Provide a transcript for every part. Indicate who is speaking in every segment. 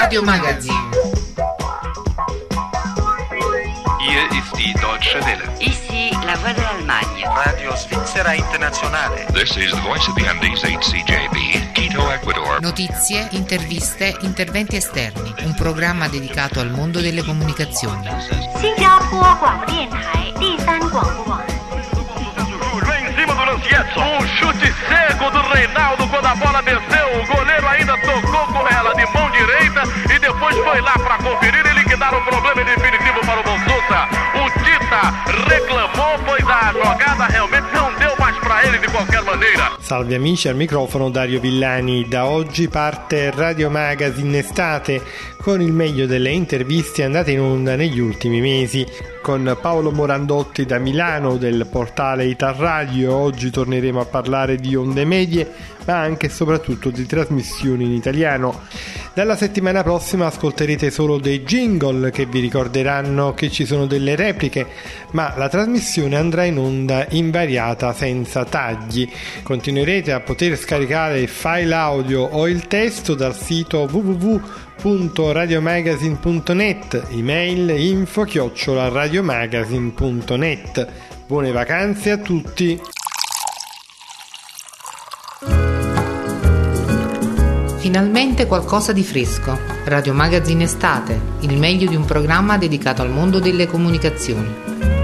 Speaker 1: Radio Magazin.
Speaker 2: Hier ist die Deutsche Welle.
Speaker 3: Ici la voix de l'Allemagne.
Speaker 4: Radio Svizzera Internazionale.
Speaker 2: This is the voice of the Andes, HCJB, Quito, Ecuador.
Speaker 1: Notizie, interviste, interventi esterni. Un programma dedicato al mondo delle comunicazioni.
Speaker 5: 新加坡广播电台第三广播网。
Speaker 6: Em cima do Lancietto, um chute cego do Reinaldo quando a bola desceu, o goleiro ainda tocou com ela de mão direita e depois foi lá para conferir e liquidar o problema definitivo para o Bonsuta. O Tita reclamou, pois a jogada realmente não deu mais para ele de qualquer maneira.
Speaker 7: Salve amici, al microfono Dario Villani. Da oggi parte Radio Magazin Estate con il meglio delle interviste andate in onda negli ultimi mesi. Con Paolo Morandotti da Milano del portale Italradio oggi torneremo a parlare di onde medie, ma anche e soprattutto di trasmissioni in italiano. Dalla settimana prossima ascolterete solo dei jingle che vi ricorderanno che ci sono delle repliche, ma la trasmissione andrà in onda invariata senza tagli. Continuerete a poter scaricare il file audio o il testo dal sito www.radiomagazine.net, email info@radiomagazine.net. Buone vacanze a tutti!
Speaker 1: Finalmente qualcosa di fresco. Radio Magazin Estate, il meglio di un programma dedicato al mondo delle comunicazioni.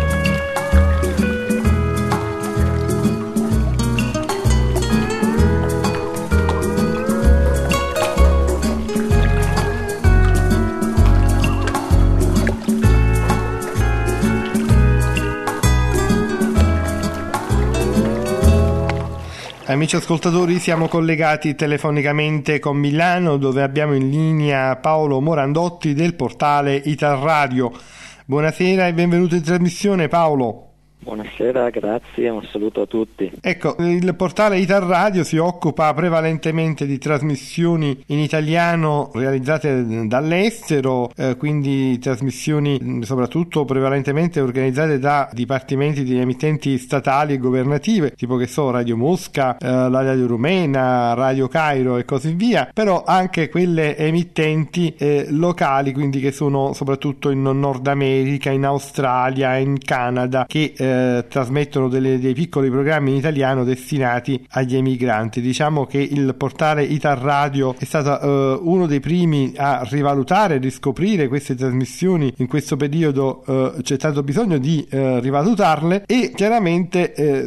Speaker 7: Amici ascoltatori, siamo collegati telefonicamente con Milano, dove abbiamo in linea Paolo Morandotti del portale Italradio. Buonasera e benvenuto in trasmissione, Paolo.
Speaker 8: Buonasera, grazie, un saluto a tutti.
Speaker 7: Ecco, il portale Italradio si occupa prevalentemente di trasmissioni in italiano realizzate dall'estero, quindi trasmissioni soprattutto prevalentemente organizzate da dipartimenti di emittenti statali e governative, tipo che so, Radio Mosca, la Radio Rumena, Radio Cairo e così via, però anche quelle emittenti locali, quindi che sono soprattutto in Nord America, in Australia, in Canada, che trasmettono dei piccoli programmi in italiano destinati agli emigranti. Diciamo che il portale Italradio è stato uno dei primi a rivalutare, riscoprire queste trasmissioni. In questo periodo c'è stato bisogno di rivalutarle e chiaramente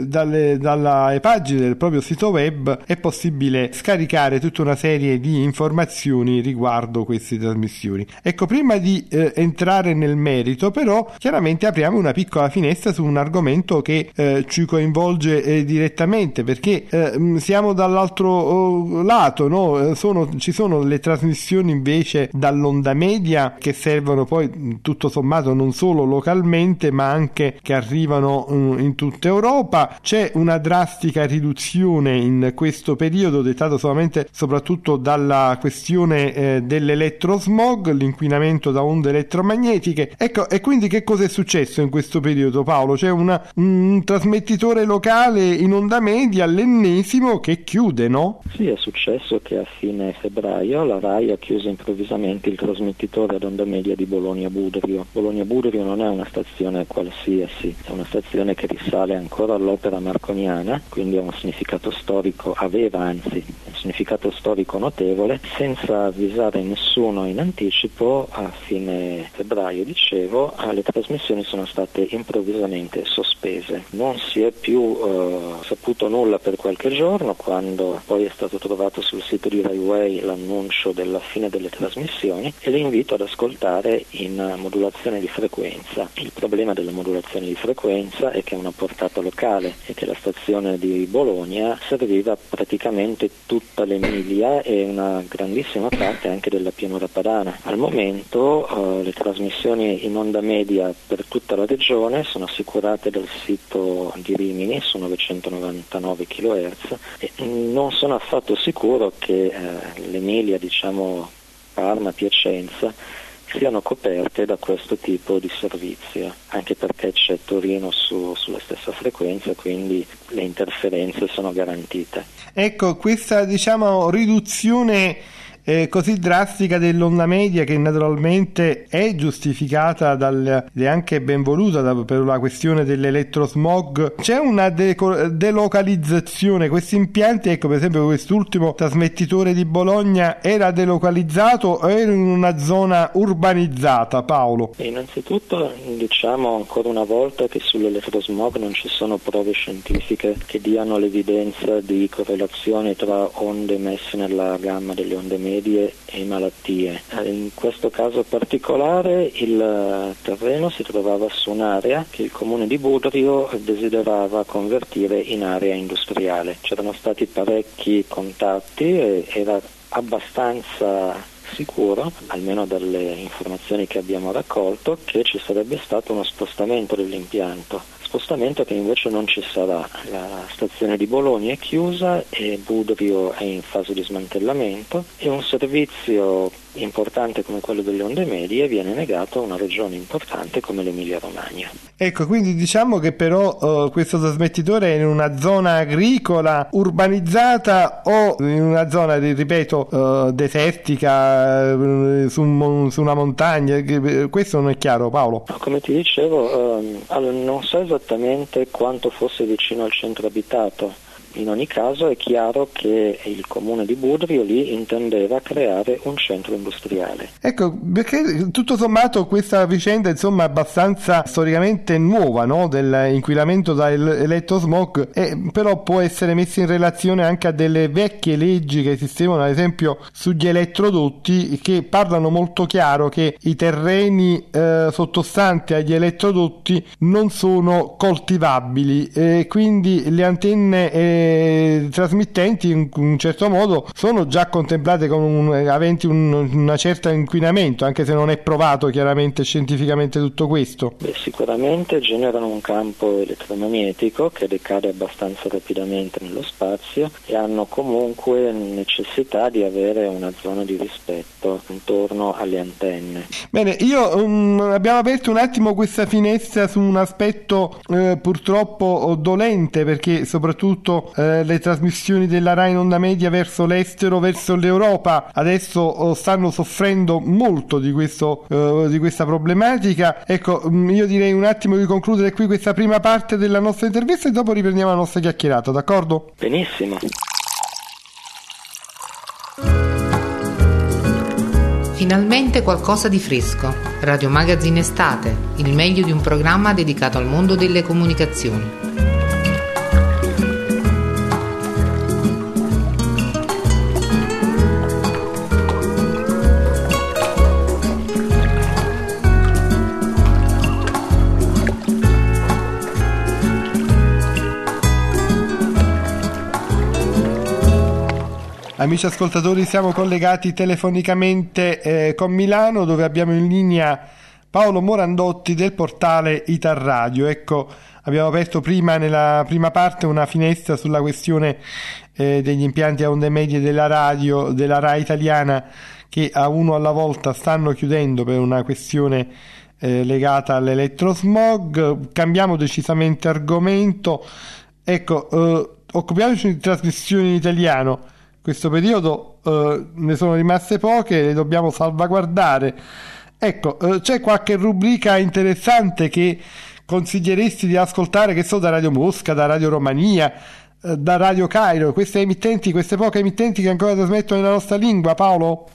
Speaker 7: dalle pagine del proprio sito web è possibile scaricare tutta una serie di informazioni riguardo queste trasmissioni. Ecco, prima di entrare nel merito, però chiaramente apriamo una piccola finestra su un argomento che ci coinvolge direttamente, perché siamo dall'altro lato, no? Ci sono le trasmissioni invece dall'onda media che servono poi tutto sommato non solo localmente ma anche che arrivano in tutta Europa. C'è una drastica riduzione in questo periodo dettato soprattutto dalla questione dell'elettrosmog, l'inquinamento da onde elettromagnetiche. Ecco, e quindi che cosa è successo in questo periodo, Paolo? C'è un trasmettitore locale in onda media, l'ennesimo, che chiude, no?
Speaker 8: Sì, è successo che a fine febbraio la RAI ha chiuso improvvisamente il trasmettitore ad onda media di Bologna-Budrio. Bologna-Budrio non è una stazione qualsiasi, è una stazione che risale ancora all'opera marconiana, quindi ha un significato storico, un significato storico notevole. Senza avvisare nessuno in anticipo, a fine febbraio, dicevo, le trasmissioni sono state improvvisamente sospese. Non si è più saputo nulla per qualche giorno, quando poi è stato trovato sul sito di Rai Way l'annuncio della fine delle trasmissioni, e l'invito ad ascoltare in modulazione di frequenza. Il problema della modulazione di frequenza è che è una portata locale e che la stazione di Bologna serviva praticamente tutta l'Emilia e una grandissima parte anche della pianura padana. Al momento le trasmissioni in onda media per tutta la regione sono assicurate dal sito di Rimini su 999 kHz e non sono affatto sicuro che l'Emilia, Parma, Piacenza siano coperte da questo tipo di servizio, anche perché c'è Torino sulla stessa frequenza, quindi le interferenze sono garantite.
Speaker 7: Ecco, questa riduzione così drastica dell'onda media, che naturalmente è giustificata ed è anche ben voluta per la questione dell'elettrosmog. C'è una delocalizzazione, questi impianti, ecco per esempio quest'ultimo trasmettitore di Bologna era delocalizzato o era in una zona urbanizzata, Paolo?
Speaker 8: Innanzitutto diciamo ancora una volta che sull'elettrosmog non ci sono prove scientifiche che diano l'evidenza di correlazione tra onde emesse nella gamma delle onde medie e malattie. In questo caso particolare il terreno si trovava su un'area che il comune di Budrio desiderava convertire in area industriale. C'erano stati parecchi contatti e era abbastanza sicuro, almeno dalle informazioni che abbiamo raccolto, che ci sarebbe stato uno spostamento dell'impianto. Spostamento che invece non ci sarà. La stazione di Bologna è chiusa e Budrio è in fase di smantellamento e un servizio importante come quello delle onde medie viene negato a una regione importante come l'Emilia Romagna.
Speaker 7: Ecco, quindi diciamo che però questo trasmettitore è in una zona agricola urbanizzata o in una zona, ripeto, desertica, su una montagna? Questo non è chiaro, Paolo.
Speaker 8: Come ti dicevo, non so esattamente quanto fosse vicino al centro abitato. In ogni caso è chiaro che il comune di Budrio lì intendeva creare un centro industriale.
Speaker 7: Ecco, perché tutto sommato questa vicenda insomma è abbastanza storicamente nuova, no? Dell'inquinamento da elettrosmog, però può essere messa in relazione anche a delle vecchie leggi che esistevano, ad esempio sugli elettrodotti, che parlano molto chiaro che i terreni sottostanti agli elettrodotti non sono coltivabili e quindi le antenne trasmittenti in un certo modo sono già contemplate come aventi una certa inquinamento, anche se non è provato chiaramente scientificamente tutto questo.
Speaker 8: Sicuramente generano un campo elettromagnetico che decade abbastanza rapidamente nello spazio e hanno comunque necessità di avere una zona di rispetto intorno alle antenne.
Speaker 7: Bene, abbiamo aperto un attimo questa finestra su un aspetto purtroppo dolente, perché soprattutto le trasmissioni della Rai in onda media verso l'estero, verso l'Europa, adesso stanno soffrendo molto di questa problematica. Ecco, io direi un attimo di concludere qui questa prima parte della nostra intervista e dopo riprendiamo la nostra chiacchierata, d'accordo?
Speaker 8: Benissimo.
Speaker 1: Finalmente qualcosa di fresco. Radio Magazine Estate, il meglio di un programma dedicato al mondo delle comunicazioni.
Speaker 7: Amici ascoltatori, siamo collegati telefonicamente con Milano, dove abbiamo in linea Paolo Morandotti del portale Italradio. Ecco, abbiamo aperto nella prima parte una finestra sulla questione degli impianti a onde medie della radio, della Rai italiana, che a uno alla volta stanno chiudendo per una questione legata all'elettrosmog. Cambiamo decisamente argomento. Ecco, occupiamoci di trasmissioni in italiano. Questo periodo ne sono rimaste poche, le dobbiamo salvaguardare. Ecco, c'è qualche rubrica interessante che consiglieresti di ascoltare, che so, da Radio Mosca, da Radio Romania, da Radio Cairo, queste poche emittenti che ancora trasmettono nella nostra lingua, Paolo?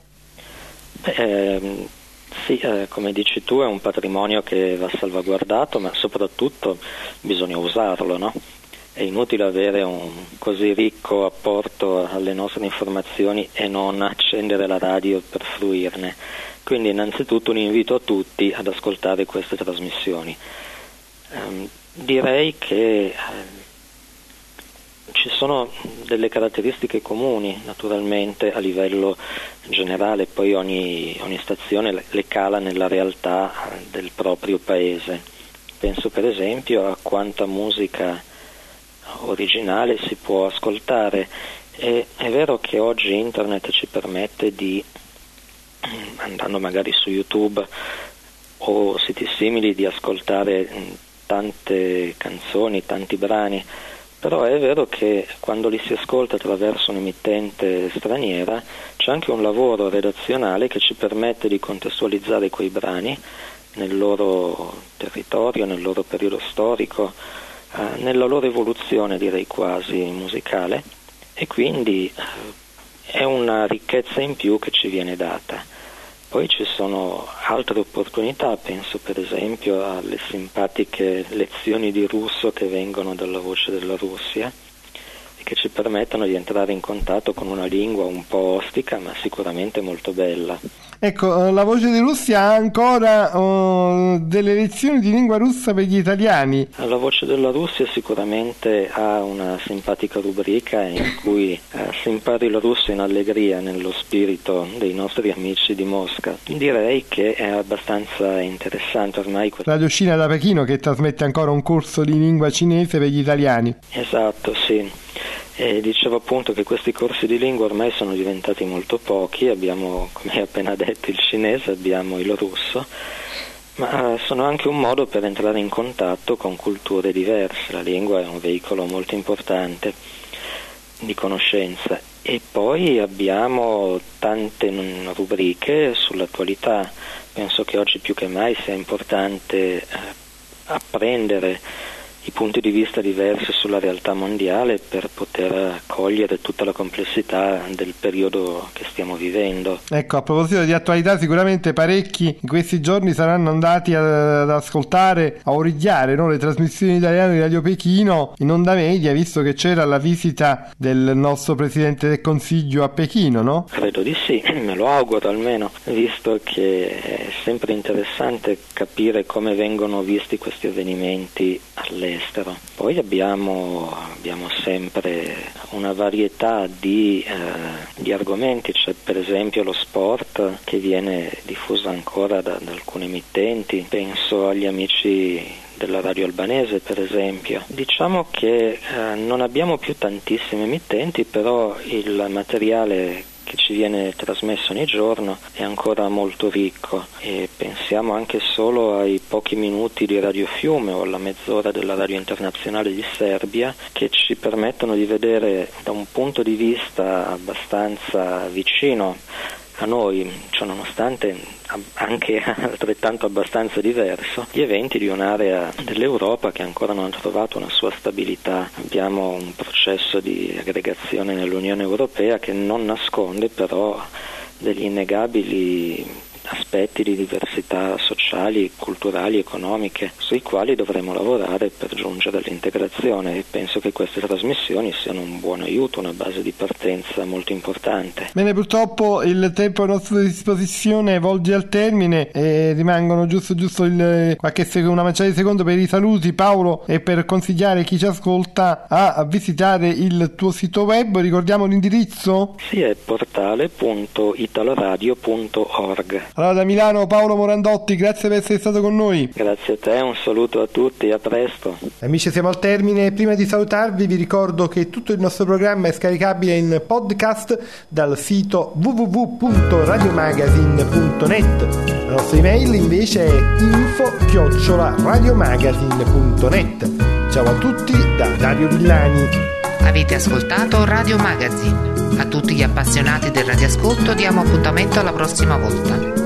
Speaker 8: Sì, come dici tu, è un patrimonio che va salvaguardato, ma soprattutto bisogna usarlo, no? È inutile avere un così ricco apporto alle nostre informazioni e non accendere la radio per fruirne. Quindi innanzitutto un invito a tutti ad ascoltare queste trasmissioni. Direi che ci sono delle caratteristiche comuni naturalmente a livello generale, poi ogni stazione le cala nella realtà del proprio paese. Penso per esempio a quanta musica originale si può ascoltare. E è vero che oggi internet ci permette di, andando magari su YouTube o siti simili, di ascoltare tante canzoni, tanti brani, Però è vero che quando li si ascolta attraverso un'emittente straniera c'è anche un lavoro redazionale che ci permette di contestualizzare quei brani nel loro territorio, nel loro periodo storico, nella loro evoluzione, direi quasi musicale, e quindi è una ricchezza in più che ci viene data. Poi ci sono altre opportunità, penso per esempio alle simpatiche lezioni di russo che vengono dalla Voce della Russia e che ci permettono di entrare in contatto con una lingua un po' ostica ma sicuramente molto bella.
Speaker 7: Ecco, la Voce di Russia ha ancora delle lezioni di lingua russa per gli italiani.
Speaker 8: La Voce della Russia sicuramente ha una simpatica rubrica in cui si impari il russo in allegria, nello spirito dei nostri amici di Mosca. Direi che è abbastanza interessante ormai.
Speaker 7: Radio Cina da Pechino che trasmette ancora un corso di lingua cinese per gli italiani.
Speaker 8: Esatto, sì. E dicevo appunto che questi corsi di lingua ormai sono diventati molto pochi, abbiamo, come hai appena detto, il cinese, abbiamo il russo, ma sono anche un modo per entrare in contatto con culture diverse. La lingua è un veicolo molto importante di conoscenza. E poi abbiamo tante rubriche sull'attualità. Penso che oggi più che mai sia importante apprendere i punti di vista diversi sulla realtà mondiale per poter cogliere tutta la complessità del periodo che stiamo vivendo.
Speaker 7: Ecco, a proposito di attualità, sicuramente parecchi in questi giorni saranno andati ad ascoltare, a origliare, no, le trasmissioni italiane di Radio Pechino in onda media, visto che c'era la visita del nostro Presidente del Consiglio a Pechino, no?
Speaker 8: Credo di sì, me lo auguro almeno, visto che è sempre interessante capire come vengono visti questi avvenimenti all'estero. Poi abbiamo sempre una varietà di argomenti, c'è per esempio lo sport che viene diffuso ancora da alcune emittenti, penso agli amici della radio albanese per esempio. Diciamo che non abbiamo più tantissime emittenti, però il materiale che ci viene trasmesso ogni giorno è ancora molto ricco, e pensiamo anche solo ai pochi minuti di Radio Fiume o alla mezz'ora della Radio Internazionale di Serbia, che ci permettono di vedere da un punto di vista abbastanza vicino a noi, cioè nonostante anche altrettanto abbastanza diverso, gli eventi di un'area dell'Europa che ancora non ha trovato una sua stabilità. Abbiamo un processo di aggregazione nell'Unione Europea che non nasconde però degli innegabili aspetti di diversità sociali, culturali, economiche, sui quali dovremo lavorare per giungere all'integrazione, e penso che queste trasmissioni siano un buon aiuto, una base di partenza molto importante.
Speaker 7: Bene, purtroppo il tempo a nostra disposizione volge al termine e rimangono giusto una manciata di secondi per i saluti, Paolo, e per consigliare chi ci ascolta a visitare il tuo sito web. Ricordiamo l'indirizzo?
Speaker 8: Sì, è portale.italoradio.org.
Speaker 7: Allora, da Milano Paolo Morandotti, grazie per essere stato con noi.
Speaker 8: Grazie a te, un saluto a tutti, a presto.
Speaker 7: Amici, siamo al termine. Prima di salutarvi vi ricordo che tutto il nostro programma è scaricabile in podcast dal sito www.radiomagazine.net. La nostra email invece è info@radiomagazine.net. Ciao a tutti da Dario Villani.
Speaker 1: Avete ascoltato Radio Magazine. A tutti gli appassionati del radioascolto diamo appuntamento alla prossima volta.